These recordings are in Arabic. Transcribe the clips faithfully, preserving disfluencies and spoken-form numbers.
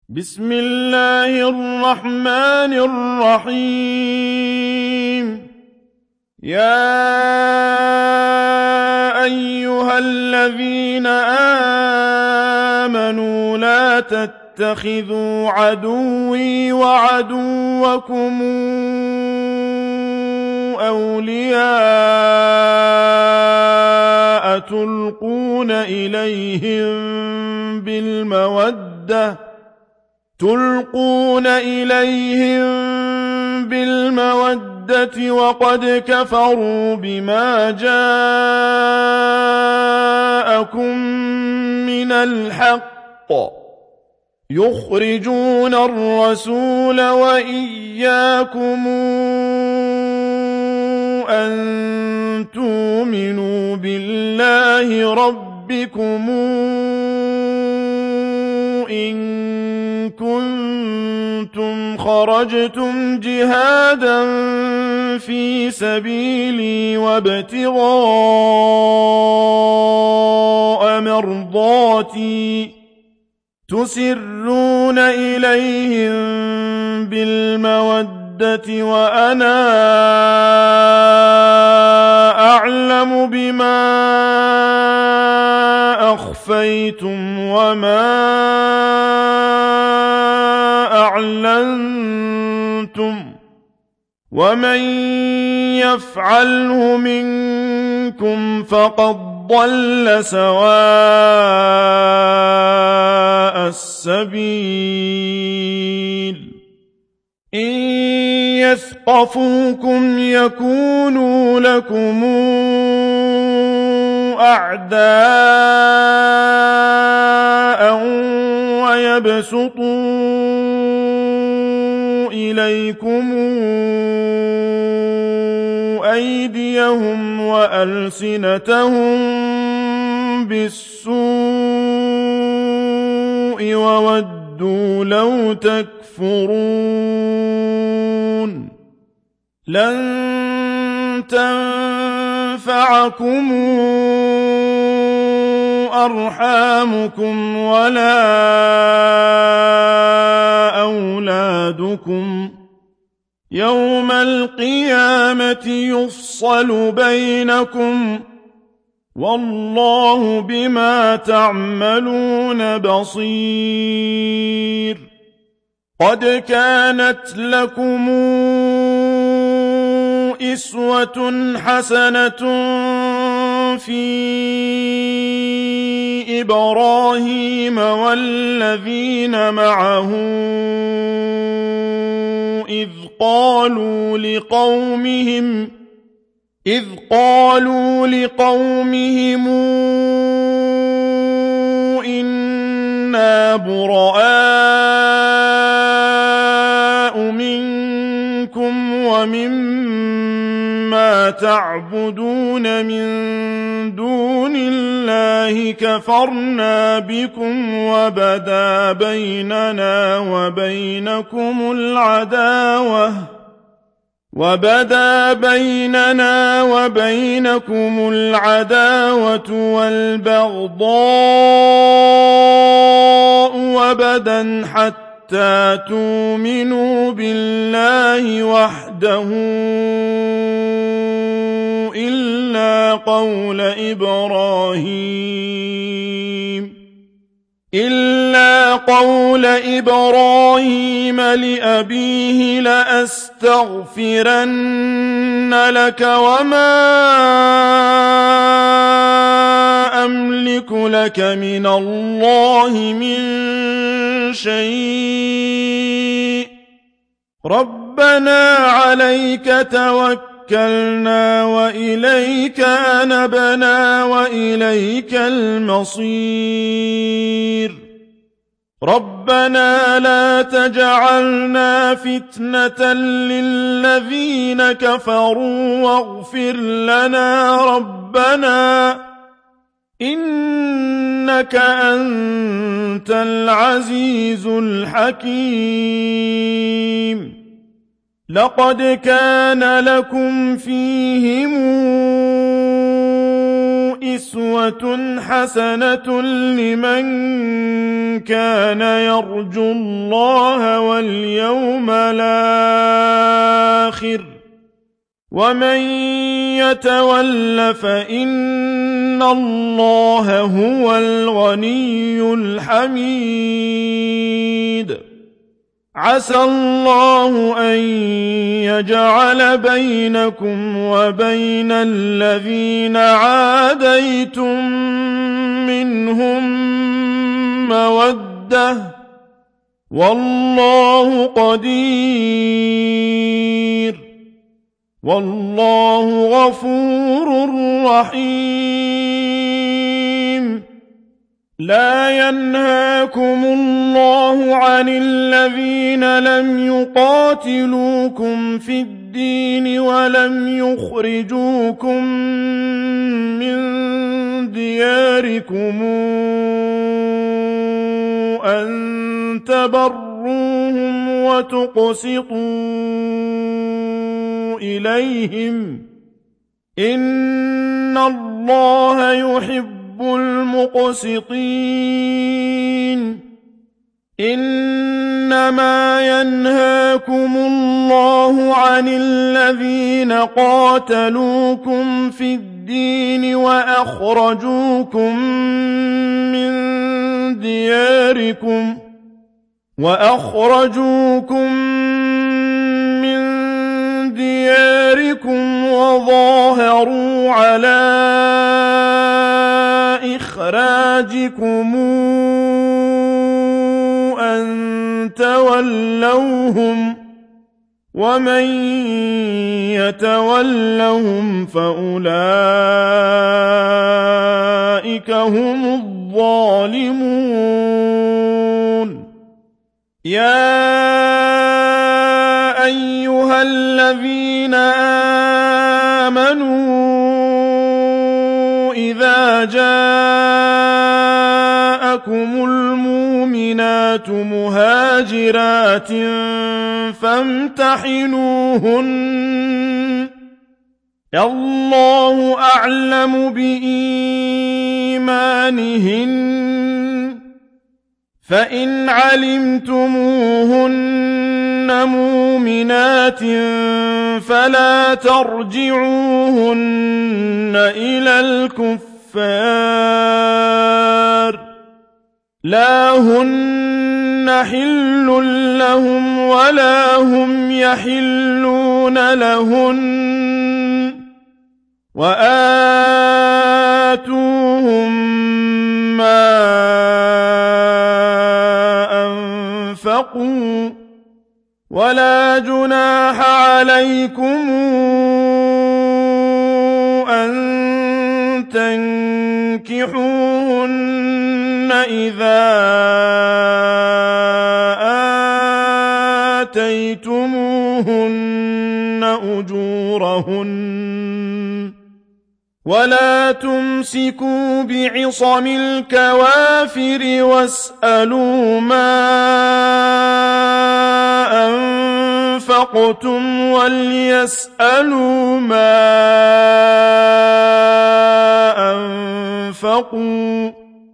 بسم الله الرحمن الرحيم. يا أيها الذين آمنوا لا تتخذوا عدوي وعدوكم أولياء تلقون إليهم بالمودة تلقون إليهم بالمودة وقد كفروا بما جاءكم من الحق يخرجون الرسول وإياكم أن تؤمنوا بالله ربكم إن كنتم خرجتم جهادا في سبيلي وابتغاء مرضاتي تسرون إليهم بالمودة وأنا أعلم بما أخفيتم وما أعلنتم ومن يفعله منكم فقد ضل سواء السبيل. إن يثقفوكم يكونوا لكم أعداء ويبسطوا إليكم أيديهم وألسنتهم بالسوء وودوا لو تكفرون. لن تنفعكم أرحامكم ولا أولادكم يوم القيامة يفصل بينكم والله بما تعملون بصير. قد كانت لكم أسوة حسنة في إبراهيم والذين معه إذ قالوا لقومهم إذ قالوا لقومهم إنا براء منكم ومما تعبدون من دون الله كفرنا بكم وبدا بيننا وبينكم العداوة وبدا بيننا وبينكم العداوة والبغضاء وبدا حتى تؤمنوا بالله وحده إلا قول إبراهيم إلا قول إبراهيم لأبيه لأستغفرن لك وما أملك لك من الله من شيء ربنا عليك توكلنا وإليك أنبنا وإليك المصير. ربنا لا تجعلنا فتنة للذين كفروا واغفر لنا ربنا إنك أنت العزيز الحكيم. لقد كان لكم فيهم أسوة حسنة لمن كان يرجو الله واليوم الآخر ومن يتول فإن الله هو الغني الحميد عسى الله أن يجعل بينكم وبين الذين عاديتم منهم مودة والله قدير والله غفور رحيم لا ينهاكم الله عن الذين لم يقاتلوكم في الدين ولم يخرجوكم من دياركم أن تبروهم وتقسطوا إليهم إن الله يحب المقسطين إنما ينهاكم الله عن الذين قاتلوكم في الدين وأخرجوكم من دياركم وأخرجوكم من دياركم وظاهروا على إخراجكم أن تولوهم ومن يتولهم فأولئك هم الظالمون يا أيها الذين آمنوا إذا جاءكم المؤمنات مهاجرات فامتحنوهن الله أعلم بإيمانهن فإن علمتموهن مؤمنات فلا ترجعوهن إلى الكفار لا هن حل لهم ولا هم يحلون لهن وآتوهم ما أنفقوا ولا جناح عليكم أن تنكحوهن إذا آتيتموهن أجورهن ولا تمسكوا بعصم الكوافر واسألوا ما أنفقتم وليسألوا ما أنفقوا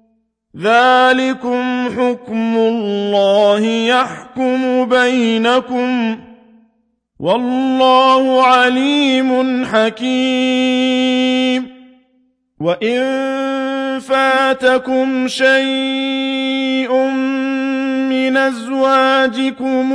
ذلكم حكم الله يحكم بينكم والله عليم حكيم وإن فاتكم شيء من أزواجكم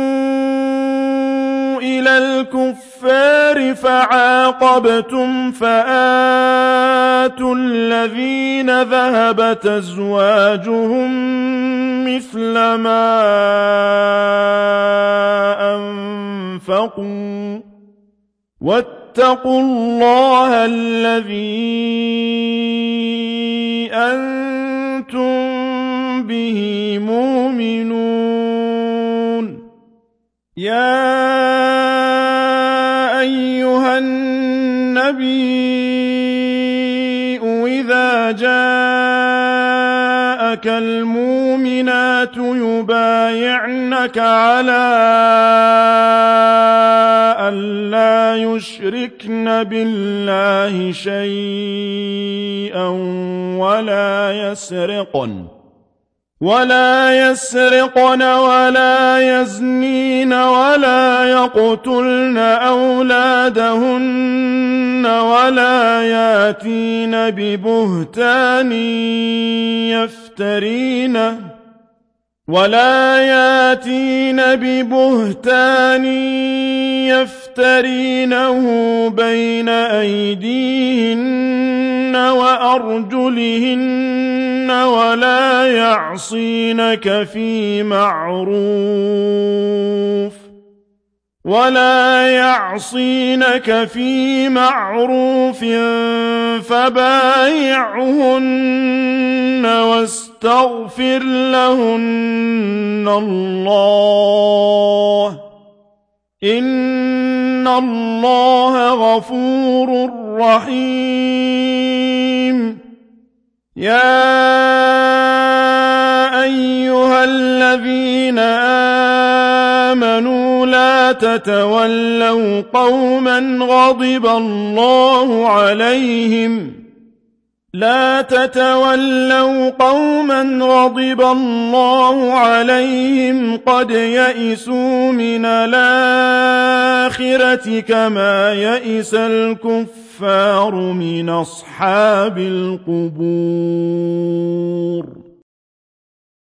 إلى الكفار فعاقبتم فآتوا الذين ذهبت أزواجهم مثل ما أنفقوا واتقوا الله الذي أنتم به مؤمنون يا أيها النبي إذا جاءك المؤمنات يبايعنك على ألا يشركن بالله شيئا ولا يسرقن ولا يسرقن ولا يزنين ولا يقتلن أولادهن ولا ياتين ببهتان يفترينه ولا ياتين ببهتان يفترينه بين أيديهن وأرجلهن ولا يعصينك في معروف ولا يعصينك في معروف فبايعهن واستغفر لهن الله إن الله غفور رحيم. يا أيها الذين آمنوا لا تتولوا قوما غضب الله عليهم لا تتولوا قوما غضب الله عليهم قد يئسوا من الآخرة كما يئس الكفار من أصحاب القبور.